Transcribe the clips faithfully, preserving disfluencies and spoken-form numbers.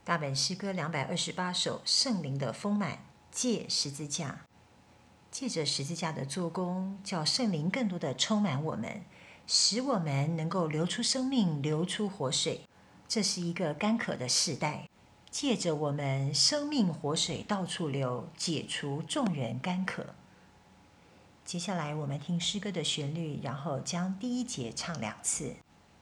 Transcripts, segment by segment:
大本诗歌两百二十八首，圣灵的丰满，借十字架。借着十字架的做工，叫圣灵更多的充满我们，使我们能够流出生命，流出活水。这是一个干渴的世代，借着我们生命活水到处流，解除众人干渴。接下来我们听诗歌的旋律，然后将第一节唱两次。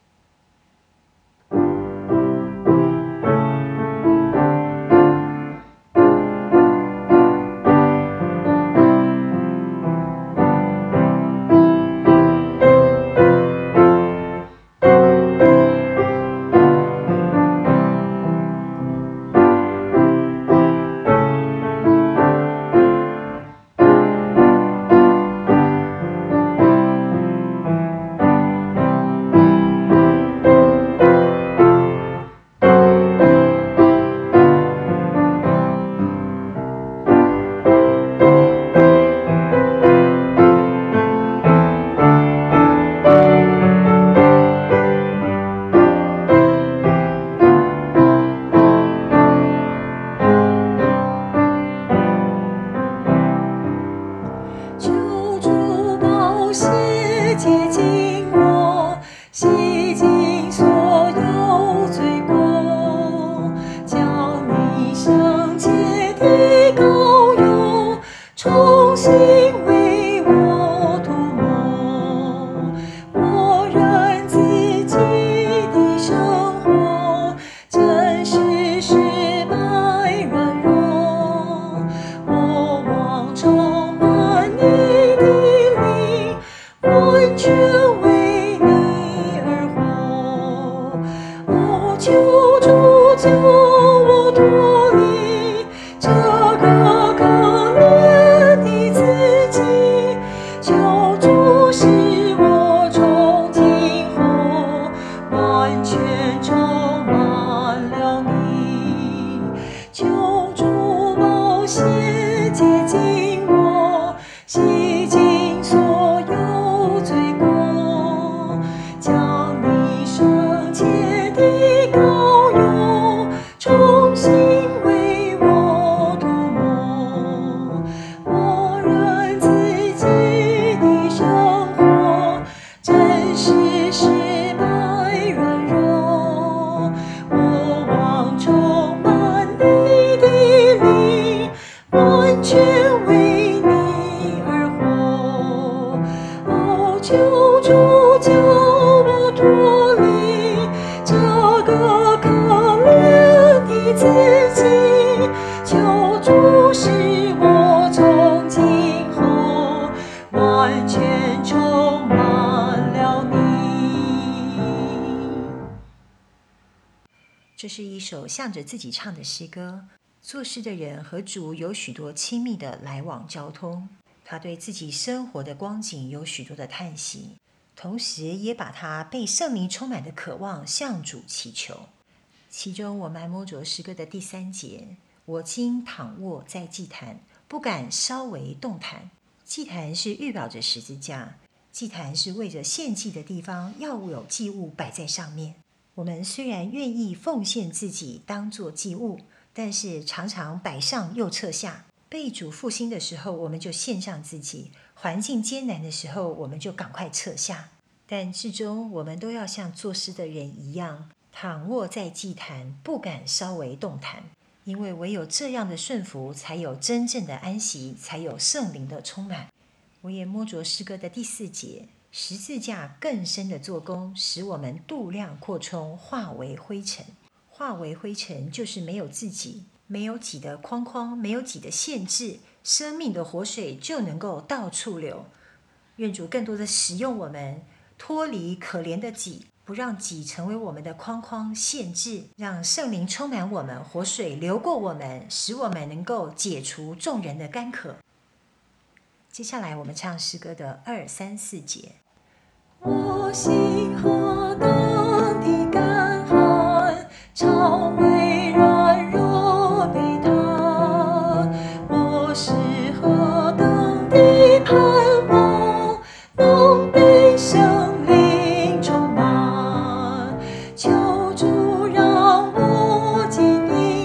这是一首向着自己唱的诗歌。作诗的人和主有许多亲密的来往交通，他对自己生活的光景有许多的叹息，同时也把他被圣灵充满的渴望向主祈求。其中我们摸着诗歌的第三节，我今躺卧在祭坛，不敢稍微动弹。祭坛是预表着十字架，祭坛是为着献祭的地方，要有祭物摆在上面。我们虽然愿意奉献自己当作祭物，但是常常摆上又撤下。被主复兴的时候，我们就献上自己；环境艰难的时候，我们就赶快撤下。但至终我们都要像作诗的人一样，躺卧在祭坛，不敢稍微动弹。因为唯有这样的顺服，才有真正的安息，才有圣灵的充满。我也摸着诗歌的第四节，十字架更深的做工，使我们度量扩充，化为灰尘。化为灰尘就是没有自己，没有己的框框，没有己的限制，生命的活水就能够到处流。愿主更多的使用我们，脱离可怜的己，不让己成为我们的框框限制，让圣灵充满我们，活水流过我们，使我们能够解除众人的干渴。接下来我们唱诗歌的二三四节。 我心何等的干旱，肠胃软弱悲叹，我是何等的盼望，能被圣灵充满。求主让我经历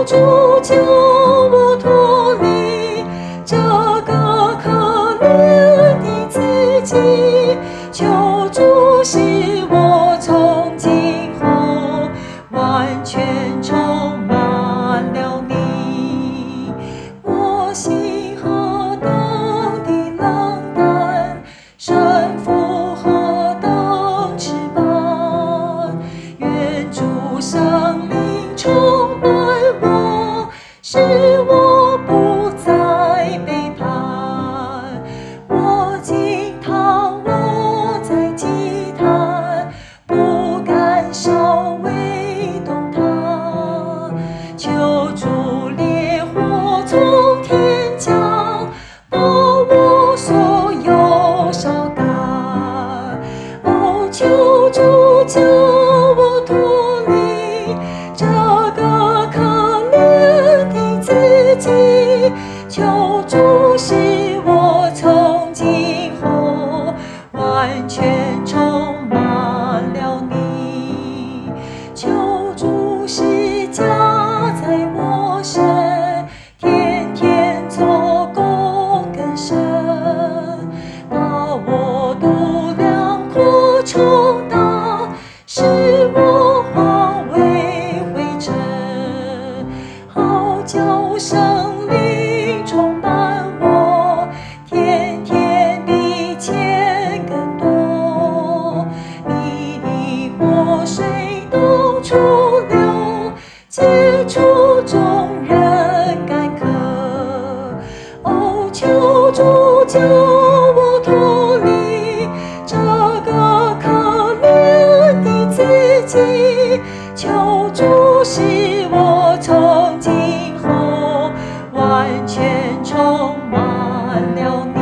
主救我脱离这个可怜的自己，求主使我从今后完全充满了你。我心何等的冷淡，身负何等翅膀，愿主圣灵充满我，使我不再背叛。我经躺卧在祭坛，不敢稍微动弹，求主烈火从天降，把我所有烧干。哦，求主救我脱离这个可怜的自己，求主使我从今后完全充满了你。求主使加在我身，天天做工更深，把我度量阔充当，使我化为灰尘。好叫圣灵充满我，天天比前更多。你的活水到处流，解除众人干渴。哦，求主救我脱离这个可怜的自己，求主使我从今后完全充满了你。